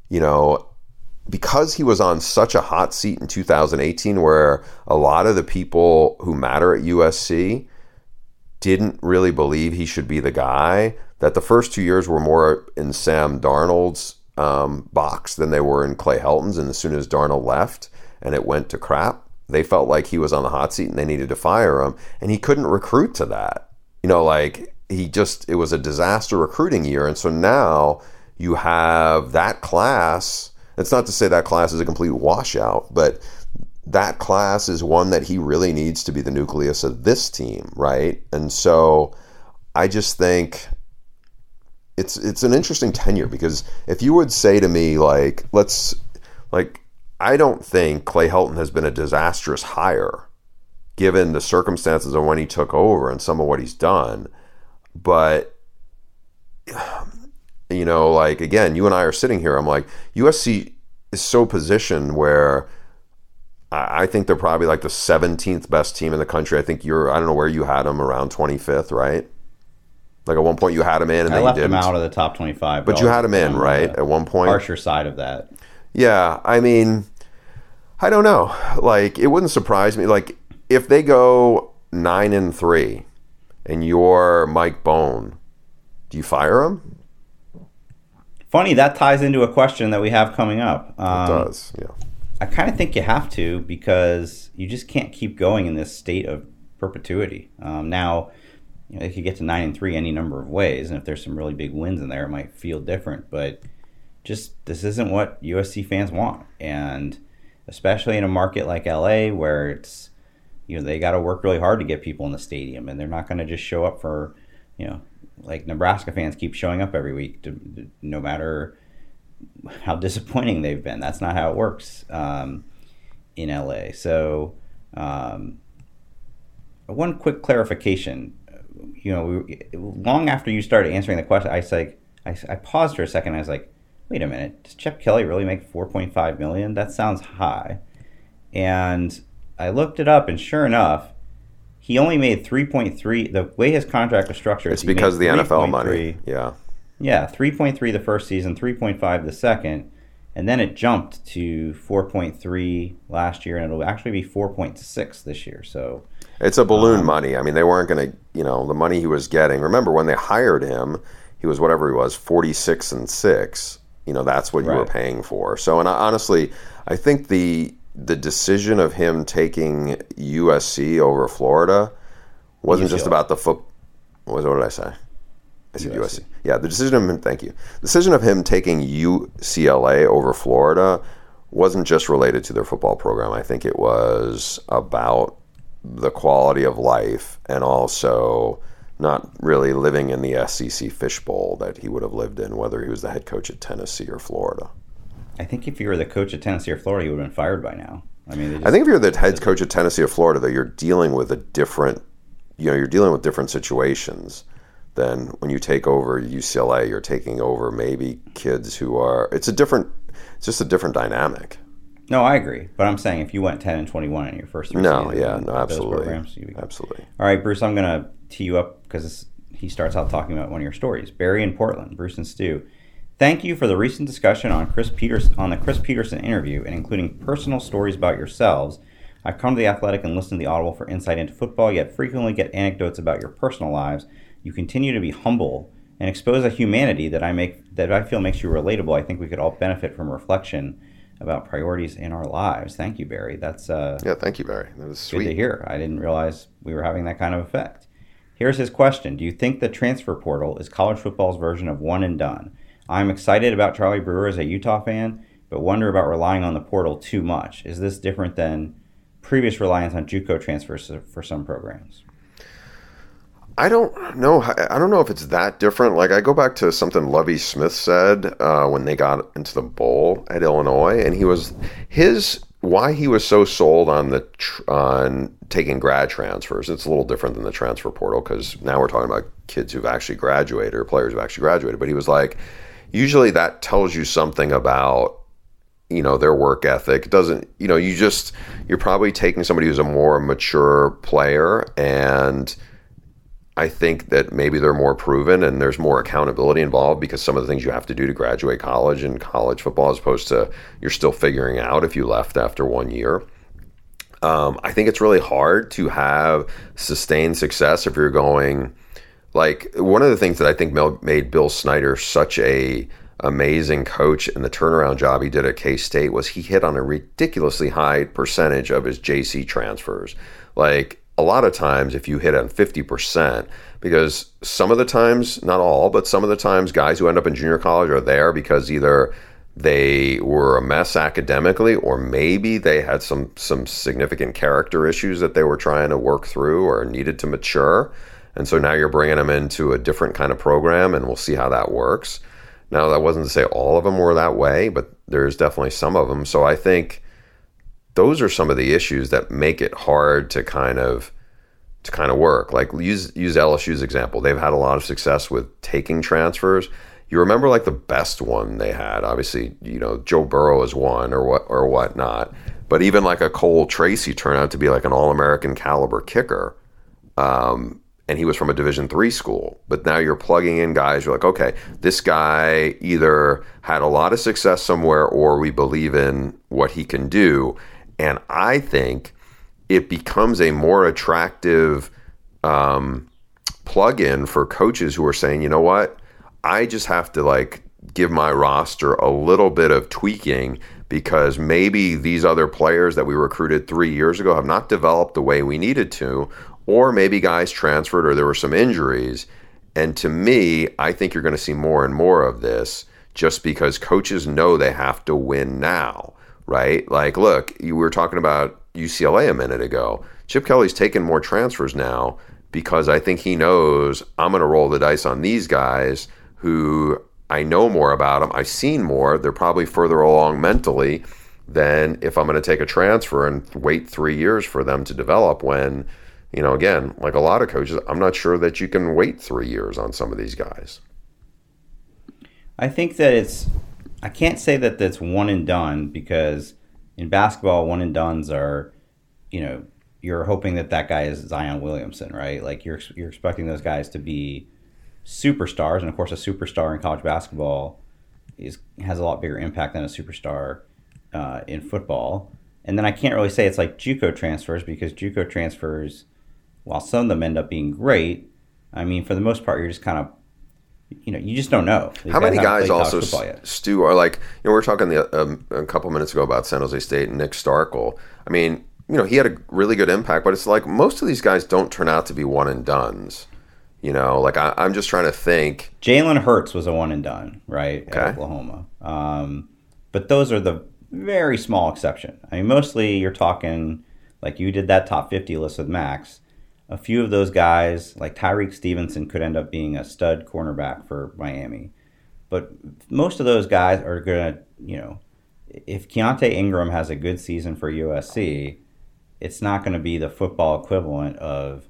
because he was on such a hot seat in 2018 where a lot of the people who matter at USC didn't really believe he should be the guy, that the first 2 years were more in Sam Darnold's box than they were in Clay Helton's. And as soon as Darnold left and it went to crap, they felt like he was on the hot seat and they needed to fire him. And he couldn't recruit to that. It was a disaster recruiting year. And so now you have that class. It's not to say that class is a complete washout, but that class is one that he really needs to be the nucleus of this team, right? And so I just think it's an interesting tenure, because if you would say to me, I don't think Clay Helton has been a disastrous hire given the circumstances of when he took over and some of what he's done. But, again, you and I are sitting here, I'm like, USC is so positioned where I think they're probably like the 17th best team in the country. I think I don't know where you had them, around 25th, right? Like at one point you had them in and then you didn't. I left them out of the top 25. But you had them in, right, at one point? Harsher side of that. Yeah, I mean, I don't know. Like, it wouldn't surprise me. Like, if they go 9-3 and you're Mike Bohn, do you fire him? Funny, that ties into a question that we have coming up. It does, yeah. I kind of think you have to, because you just can't keep going in this state of perpetuity. Now, they could get to 9-3 any number of ways, and if there's some really big wins in there, it might feel different. But just this isn't what USC fans want, and especially in a market like LA, where it's they got to work really hard to get people in the stadium, and they're not going to just show up for like Nebraska fans keep showing up every week, no matter how disappointing they've been. That's not how it works in LA. So one quick clarification. Long after you started answering the question, I paused for a second. I was like, wait a minute, does Chip Kelly really make $4.5 million? That sounds high. And I looked it up, and sure enough, he only made 3.3. The way his contract was structured, it's because of the NFL money. Yeah. Yeah, 3.3 the first season, 3.5 the second, and then it jumped to 4.3 last year, and it'll actually be 4.6 this year. So it's a balloon money. I mean, they weren't going to, the money he was getting. Remember, when they hired him, he was whatever he was, 46-6. That's what you were paying for. So, and honestly, I think the decision of him taking USC over Florida wasn't just about the foot. What did I say? I said USC. Yeah, the decision of him. Thank you. The decision of him taking UCLA over Florida wasn't just related to their football program. I think it was about the quality of life, and also not really living in the SEC fishbowl that he would have lived in, whether he was the head coach at Tennessee or Florida. I think if you were the coach at Tennessee or Florida, you would have been fired by now. I mean, I think if you're the head coach at Tennessee or Florida, though, you're dealing with you're dealing with different situations than when you take over UCLA. You're taking over maybe kids who are. It's just a different dynamic. No, I agree. But I'm saying if you went 10-21 in your first 3 seasons, absolutely. Absolutely. All right, Bruce, I'm going to tee you up because he starts out talking about one of your stories. Barry in Portland, Bruce and Stu. Thank you for the recent discussion on the Chris Peterson interview, and including personal stories about yourselves. I come to The Athletic and listen to The Audible for insight into football, yet frequently get anecdotes about your personal lives. You continue to be humble and expose a humanity that I feel makes you relatable. I think we could all benefit from reflection about priorities in our lives. Thank you, Barry. That's thank you, Barry. That was sweet to hear. I didn't realize we were having that kind of effect. Here's his question. Do you think the transfer portal is college football's version of one and done? I'm excited about Charlie Brewer as a Utah fan, but wonder about relying on the portal too much. Is this different than previous reliance on JUCO transfers for some programs? I don't know. I don't know if it's that different. Like, I go back to something Lovie Smith said when they got into the bowl at Illinois, and why he was so sold on taking grad transfers. It's a little different than the transfer portal, because now we're talking about kids who've actually graduated or players who've actually graduated. But he was like, usually that tells you something about their work ethic. It doesn't, you're probably taking somebody who's a more mature player, and I think that maybe they're more proven and there's more accountability involved, because some of the things you have to do to graduate college and college football, as opposed to you're still figuring out if you left after 1 year. I think it's really hard to have sustained success if you're going, like, one of the things that I think made Bill Snyder such a amazing coach, and the turnaround job he did at K-State, was he hit on a ridiculously high percentage of his JC transfers. Like, a lot of times if you hit on 50%, because some of the times, not all, but some of the times guys who end up in junior college are there because either they were a mess academically, or maybe they had some significant character issues that they were trying to work through or needed to mature. And so now you're bringing them into a different kind of program, and we'll see how that works. Now, that wasn't to say all of them were that way, but there's definitely some of them. So I think those are some of the issues that make it hard to kind of work. Like, use LSU's example. They've had a lot of success with taking transfers. You remember, like, the best one they had, obviously, Joe Burrow is one or whatnot. But even like a Cole Tracy turned out to be like an All-American caliber kicker. And he was from a Division III school. But now you're plugging in guys, you're like, okay, this guy either had a lot of success somewhere, or we believe in what he can do. And I think it becomes a more attractive plug-in for coaches who are saying, you know what, I just have to, like, give my roster a little bit of tweaking because maybe these other players that we recruited 3 years ago have not developed the way we needed to, or maybe guys transferred or there were some injuries. And to me, I think you're going to see more and more of this just because coaches know they have to win now, right? Like, look, you were talking about UCLA a minute ago. Chip Kelly's taken more transfers now because I think he knows I'm going to roll the dice on these guys who I know more about them. I've seen more. They're probably further along mentally than if I'm going to take a transfer and wait 3 years for them to develop when, you know, again, like a lot of coaches, I'm not sure that you can wait 3 years on some of these guys. I think that I can't say that that's one and done because in basketball, one and dones are, you know, you're hoping that guy is Zion Williamson, right? Like you're expecting those guys to be superstars. And of course, a superstar in college basketball has a lot bigger impact than a superstar in football. And then I can't really say it's like JUCO transfers because JUCO transfers, while some of them end up being great, I mean, for the most part, you're just kind of, you know, you just don't know. How many guys also, Stu, are like, you know, we were talking a couple minutes ago about San Jose State and Nick Starkel. I mean, you know, he had a really good impact, but it's like most of these guys don't turn out to be one and dones. You know, like I'm just trying to think. Jalen Hurts was a one and done, right, okay, at Oklahoma. But those are the very small exception. I mean, mostly you're talking, like you did that top 50 list with Max. A few of those guys, like Tyreek Stevenson, could end up being a stud cornerback for Miami. But most of those guys are going to, you know, if Keontae Ingram has a good season for USC, it's not going to be the football equivalent of,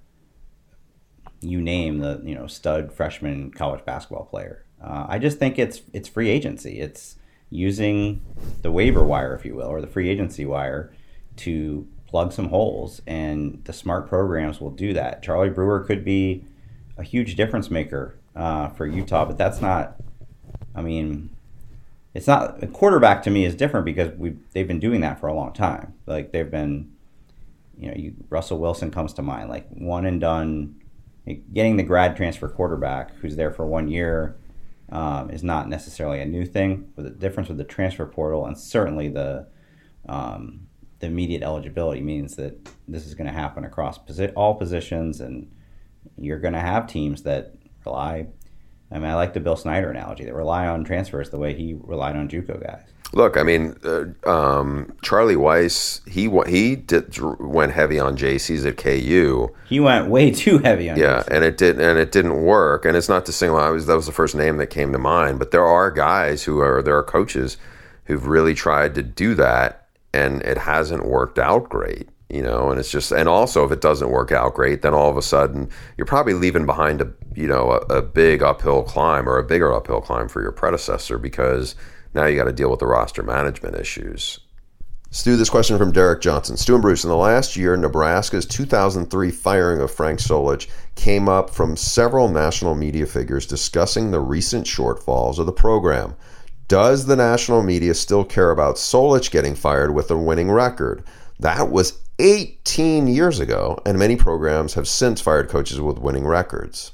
you name the, you know, stud freshman college basketball player. I just think it's free agency. It's using the waiver wire, if you will, or the free agency wire to plug some holes, and the smart programs will do that. Charlie Brewer could be a huge difference maker for Utah, but that's not, I mean, it's not, a quarterback to me is different because they've been doing that for a long time. Like they've been, you know, Russell Wilson comes to mind, like one and done. Getting the grad transfer quarterback who's there for 1 year is not necessarily a new thing. But the difference with the transfer portal and certainly the immediate eligibility means that this is going to happen across all positions, and you're going to have teams that rely. I mean, I like the Bill Snyder analogy, that rely on transfers the way he relied on JUCO guys. Look, I mean, Charlie Weiss, he went heavy on JCs at KU. He went way too heavy on JCs. And it didn't work. And it's not to single out, that was the first name that came to mind. But there are guys there are coaches who've really tried to do that, and it hasn't worked out great. You know, and it's just, and also if it doesn't work out great, then all of a sudden you're probably leaving behind a big uphill climb or a bigger uphill climb for your predecessor because now you got to deal with the roster management issues. Stu, this question from Derek Johnson. Stu and Bruce, in the last year, Nebraska's 2003 firing of Frank Solich came up from several national media figures discussing the recent shortfalls of the program. Does the national media still care about Solich getting fired with a winning record? That was 18 years ago, and many programs have since fired coaches with winning records.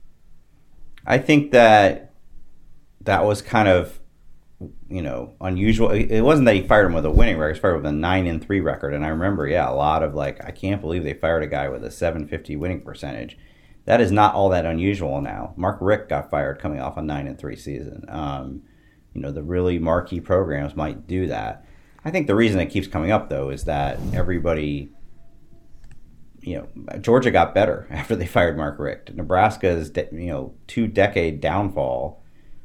I think that was kind of, you know, unusual. It wasn't that he fired him with a winning record; he fired with a 9-3 record. And I remember, a lot of like, I can't believe they fired a guy with a 750 winning percentage. That is not all that unusual now. Mark Richt got fired coming off a 9-3 season. You know, the really marquee programs might do that. I think the reason it keeps coming up, though, is that everybody, you know, Georgia got better after they fired Mark Richt. Nebraska's, 2-decade downfall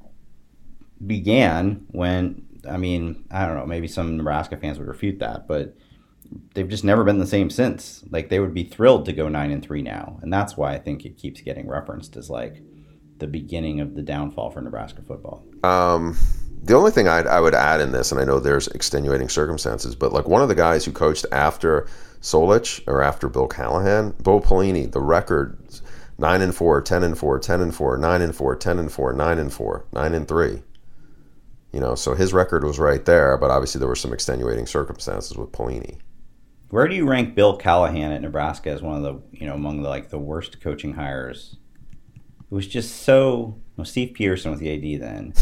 began when, I mean, I don't know, maybe some Nebraska fans would refute that, but they've just never been the same since. Like, they would be thrilled to go 9-3 now, and that's why I think it keeps getting referenced as like the beginning of the downfall for Nebraska football. The only thing I would add in this, and I know there's extenuating circumstances, but like one of the guys who coached after Solich or after Bill Callahan, Bo Pelini, the records 9-4, 10-4, 10-4, 9-4, 10-4, 9-4, 9-3. You know, so his record was right there, but obviously there were some extenuating circumstances with Pelini. Where do you rank Bill Callahan at Nebraska as one of the, you know, among the, like, the worst coaching hires it was just so. Well, Steve Peterson was the AD then.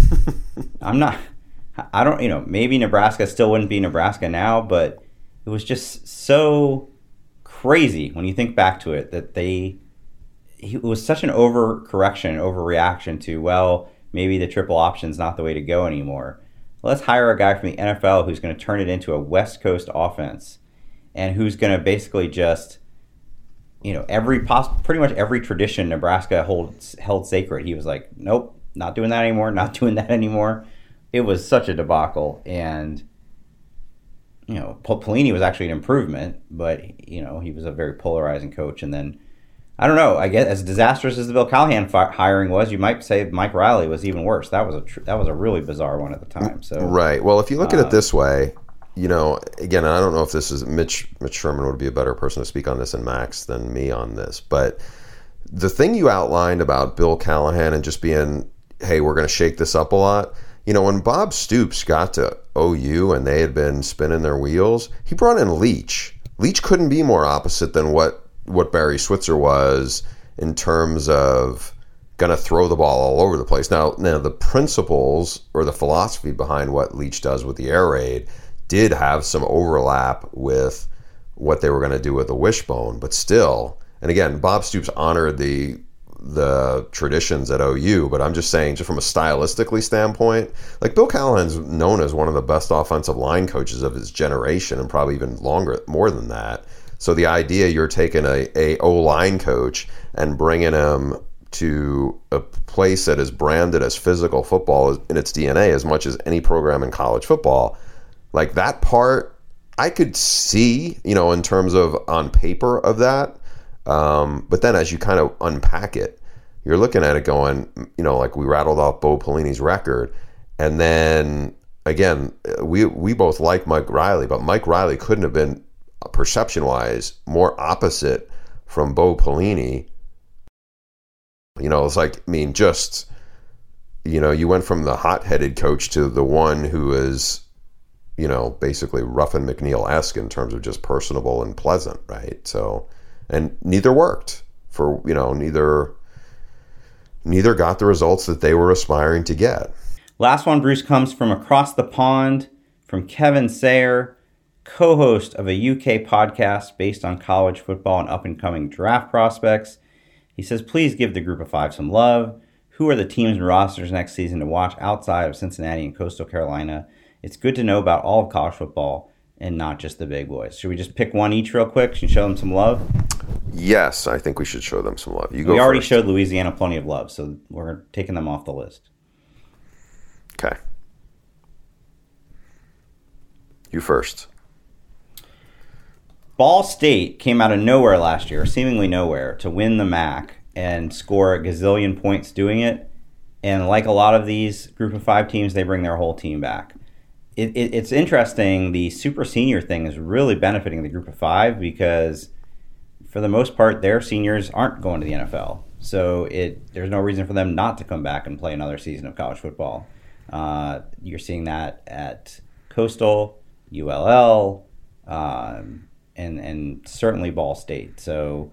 I don't, maybe Nebraska still wouldn't be Nebraska now, but it was just so crazy when you think back to it that it was such an overreaction to, well, maybe the triple option's not the way to go anymore. Let's hire a guy from the NFL who's going to turn it into a West Coast offense and who's going to basically just, pretty much every tradition Nebraska held sacred. He was like, nope, not doing that anymore, not doing that anymore. It was such a debacle. And, Pelini was actually an improvement, but, he was a very polarizing coach. And then, I don't know, I guess as disastrous as the Bill Callahan hiring was, you might say Mike Riley was even worse. That was a really bizarre one at the time. So right. Well, if you look at it this way, again, I don't know if this is Mitch Sherman would be a better person to speak on this and Max than me on this, but the thing you outlined about Bill Callahan and just being, hey, we're going to shake this up a lot. When Bob Stoops got to OU and they had been spinning their wheels, he brought in Leach. Leach couldn't be more opposite than what Barry Switzer was in terms of going to throw the ball all over the place. Now, the principles or the philosophy behind what Leach does with the air raid did have some overlap with what they were going to do with the wishbone, but still, and again, Bob Stoops honored the traditions at OU, but I'm just saying, just from a stylistically standpoint, like Bill Callahan's known as one of the best offensive line coaches of his generation, and probably even more than that. So the idea you're taking a O-line coach and bringing him to a place that is branded as physical football in its DNA as much as any program in college football, like that part, I could see, in terms of on paper of that. But then as you kind of unpack it, you're looking at it going, like we rattled off Bo Pelini's record. And then, again, we both like Mike Riley, but Mike Riley couldn't have been, perception-wise, more opposite from Bo Pelini. It's like, you went from the hot-headed coach to the one who is, basically Ruffin McNeil-esque in terms of just personable and pleasant, right? So, and neither worked for, neither got the results that they were aspiring to get. Last one, Bruce, comes from across the pond, from Kevin Sayer, co-host of a UK podcast based on college football and up-and-coming draft prospects. He says, please give the Group of Five some love. Who are the teams and rosters next season to watch outside of Cincinnati and Coastal Carolina? It's good to know about all of college football and not just the big boys. Should we just pick one each real quick and show them some love? Yes, I think we should show them some love. We already showed Louisiana plenty of love, so we're taking them off the list. Okay. You first. Ball State came out of nowhere last year, seemingly nowhere, to win the MAC and score a gazillion points doing it. And like a lot of these Group of Five teams, they bring their whole team back. It's interesting. The super senior thing is really benefiting the Group of Five because, for the most part, their seniors aren't going to the NFL. So there's no reason for them not to come back and play another season of college football. You're seeing that at Coastal, ULL, and certainly Ball State. So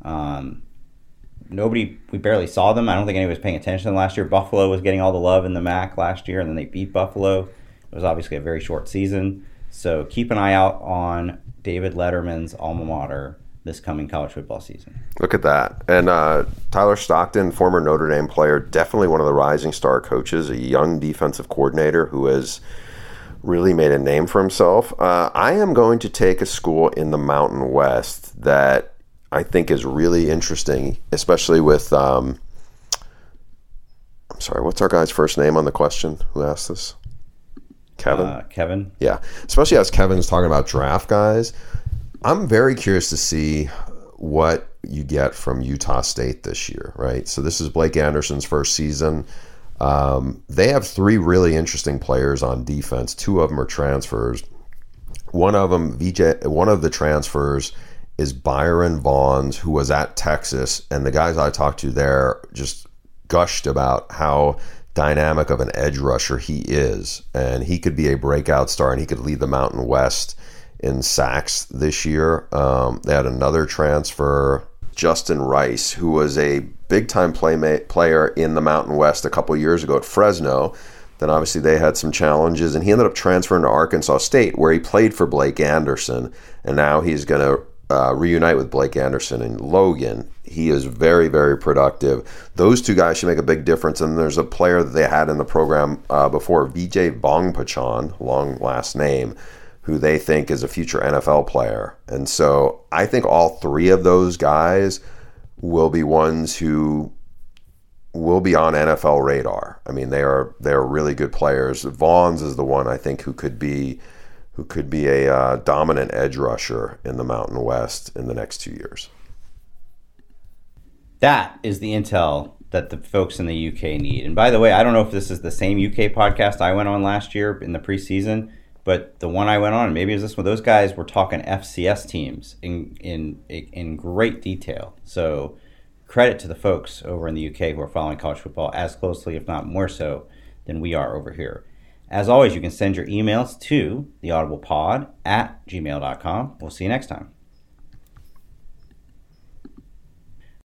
we barely saw them. I don't think anybody was paying attention to them last year. Buffalo was getting all the love in the MAC last year, and then they beat Buffalo. It was obviously a very short season. So keep an eye out on David Letterman's alma mater this coming college football season. Look at that. And Tyler Stockton, former Notre Dame player, definitely one of the rising star coaches, a young defensive coordinator who has really made a name for himself. I am going to take a school in the Mountain West that I think is really interesting, especially with, I'm sorry, what's our guy's first name on the question? Who asked this? Kevin? Kevin? Yeah. Especially as Kevin's talking about draft guys. I'm very curious to see what you get from Utah State this year, right? So this is Blake Anderson's first season. They have three really interesting players on defense. Two of them are transfers. One of the transfers is Byron Vaughns, who was at Texas, and the guys I talked to there just gushed about how dynamic of an edge rusher he is, and he could be a breakout star, and he could lead the Mountain West in sacks this year. They had another transfer. Justin Rice, who was a big-time player in the Mountain West a couple years ago at Fresno. Then obviously they had some challenges, and he ended up transferring to Arkansas State, where he played for Blake Anderson, and now he's going to reunite with Blake Anderson in Logan. He is very, very productive. Those two guys should make a big difference. And there's a player that they had in the program before, Vijay Bongpachan, long last name, who they think is a future NFL player. And so I think all three of those guys will be ones who will be on NFL radar. I mean, they're really good players. Vaughns is the one I think who could be a dominant edge rusher in the Mountain West in the next 2 years. That is the intel that the folks in the UK need. And by the way, I don't know if this is the same UK podcast I went on last year in the preseason, but the one I went on, maybe it was this one, those guys were talking FCS teams in great detail. So credit to the folks over in the UK who are following college football as closely, if not more so, than we are over here. As always, you can send your emails to theaudiblepod@gmail.com. We'll see you next time.